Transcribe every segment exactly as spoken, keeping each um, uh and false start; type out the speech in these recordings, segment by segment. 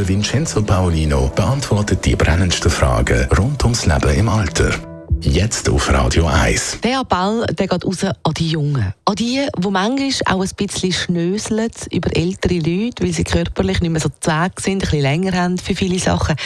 Der Vincenzo Paolino beantwortet die brennendsten Fragen rund ums Leben im Alter. Jetzt auf Radio eins. Der Appell der geht raus an die Jungen. An die, die manchmal auch ein bisschen schnöseln über ältere Leute, weil sie körperlich nicht mehr so zäg sind, ein bisschen länger haben für viele Sachen.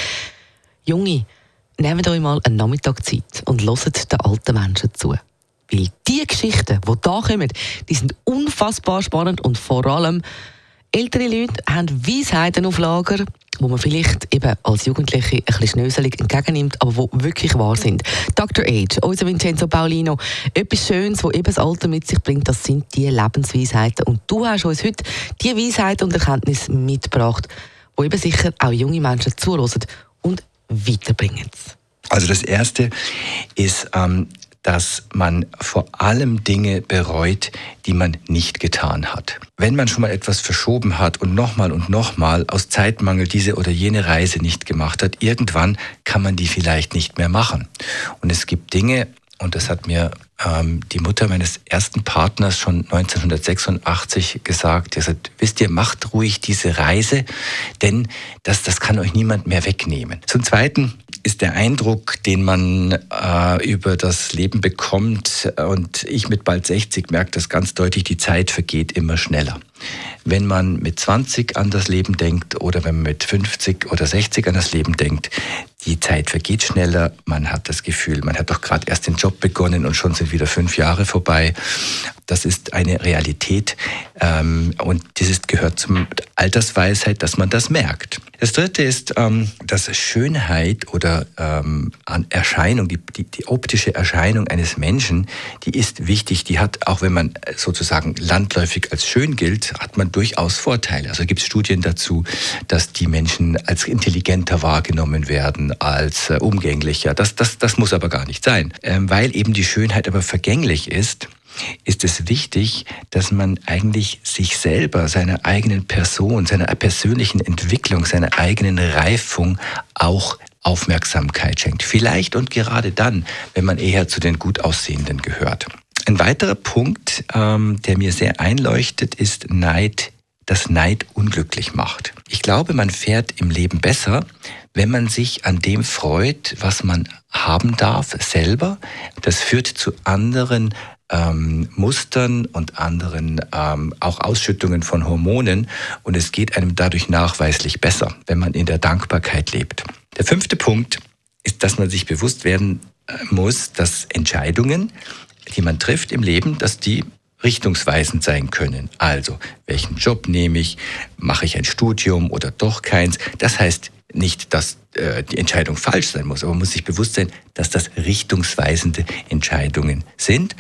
Junge, nehmt euch mal einen Nachmittag Zeit und hört den alten Menschen zu. Weil die Geschichten, die da kommen, die sind unfassbar spannend und vor allem ältere Leute haben Weisheiten auf Lager, wo man vielleicht eben als Jugendliche ein bisschen schnöselig entgegennimmt, aber die wirklich wahr sind. Doktor Age, unser Vincenzo Paolino, etwas Schönes, was eben das Alter mit sich bringt, das sind die Lebensweisheiten. Und du hast uns heute die Weisheiten und Erkenntnisse mitgebracht, die eben sicher auch junge Menschen zuhören und weiterbringen. Also das Erste ist, ähm, dass man vor allem Dinge bereut, die man nicht getan hat. Wenn man schon mal etwas verschoben hat und nochmal und nochmal aus Zeitmangel diese oder jene Reise nicht gemacht hat, irgendwann kann man die vielleicht nicht mehr machen. Und es gibt Dinge, und das hat mir ähm, die Mutter meines ersten Partners schon neunzehnhundertsechsundachtzig gesagt, die hat gesagt, wisst ihr, macht ruhig diese Reise, denn das, das kann euch niemand mehr wegnehmen. Zum Zweiten ist der Eindruck, den man äh, über das Leben bekommt, und ich mit bald sechzig merke das ganz deutlich, die Zeit vergeht immer schneller. Wenn man mit zwanzig an das Leben denkt oder wenn man mit fünfzig oder sechzig an das Leben denkt, die Zeit vergeht schneller, man hat das Gefühl, man hat doch gerade erst den Job begonnen und schon sind wieder fünf Jahre vorbei. Das ist eine Realität ähm, und dieses gehört zum Altersweisheit, dass man das merkt. Das Dritte ist, ähm, dass Schönheit oder ähm, an Erscheinung, die, die, die optische Erscheinung eines Menschen, die ist wichtig. Die hat, auch wenn man sozusagen landläufig als schön gilt, hat man durchaus Vorteile. Also gibt es Studien dazu, dass die Menschen als intelligenter wahrgenommen werden, als äh, umgänglicher. Das, das, das muss aber gar nicht sein. Ähm, weil eben die Schönheit aber vergänglich ist, ist es wichtig, dass man eigentlich sich selber, seiner eigenen Person, seiner persönlichen Entwicklung, seiner eigenen Reifung auch Aufmerksamkeit schenkt. Vielleicht und gerade dann, wenn man eher zu den gut Aussehenden gehört. Ein weiterer Punkt, ähm, der mir sehr einleuchtet, ist Neid, dass Neid unglücklich macht. Ich glaube, man fährt im Leben besser, wenn man sich an dem freut, was man haben darf, selber. Das führt zu anderen Ähm, Mustern und anderen ähm, auch Ausschüttungen von Hormonen, und es geht einem dadurch nachweislich besser, wenn man in der Dankbarkeit lebt. Der fünfte Punkt ist, dass man sich bewusst werden muss, dass Entscheidungen, die man trifft im Leben, dass die richtungsweisend sein können. Also, welchen Job nehme ich? Mache ich ein Studium oder doch keins? Das heißt nicht, dass äh, die Entscheidung falsch sein muss, aber man muss sich bewusst sein, dass das richtungsweisende Entscheidungen sind.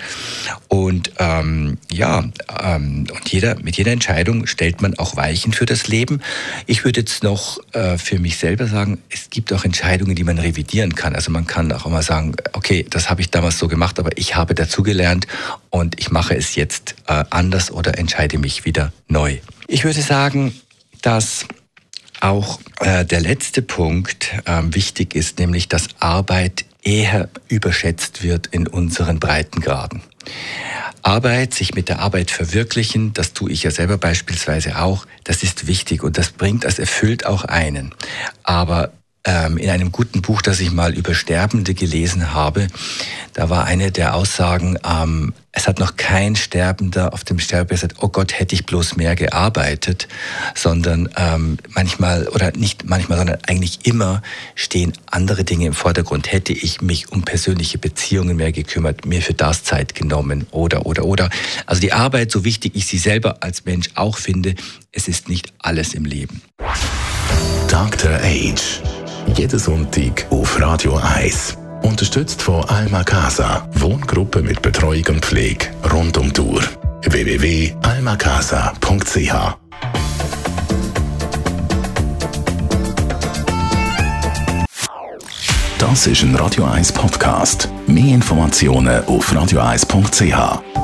Und ähm, ja, ähm, und jeder, mit jeder Entscheidung stellt man auch Weichen für das Leben. Ich würde jetzt noch äh, für mich selber sagen, es gibt auch Entscheidungen, die man revidieren kann. Also man kann auch immer sagen, okay, das habe ich damals so gemacht, aber ich habe dazugelernt und ich mache es jetzt äh, anders oder entscheide mich wieder neu. Ich würde sagen, dass auch äh, der letzte Punkt äh, wichtig ist, nämlich dass Arbeit eher überschätzt wird in unseren Breitengraden. Arbeit, sich mit der Arbeit verwirklichen, das tue ich ja selber beispielsweise auch, das ist wichtig und das bringt, das erfüllt auch einen. Aber ähm, in einem guten Buch, das ich mal über Sterbende gelesen habe, da war eine der Aussagen, ähm, es hat noch kein Sterbender auf dem Sterbebett gesagt, oh Gott, hätte ich bloß mehr gearbeitet, sondern ähm, manchmal, oder nicht manchmal, sondern eigentlich immer stehen andere Dinge im Vordergrund. Hätte ich mich um persönliche Beziehungen mehr gekümmert, mir für das Zeit genommen oder, oder, oder. Also die Arbeit, so wichtig ich sie selber als Mensch auch finde, es ist nicht alles im Leben. Doktor Age. Jeden Sonntag auf Radio eins. Unterstützt von Alma Casa. Wohngruppe mit Betreuung und Pflege rund um die Uhr. w w w punkt alma casa punkt c h Das ist ein Radio eins Podcast. Mehr Informationen auf radio eins punkt c h.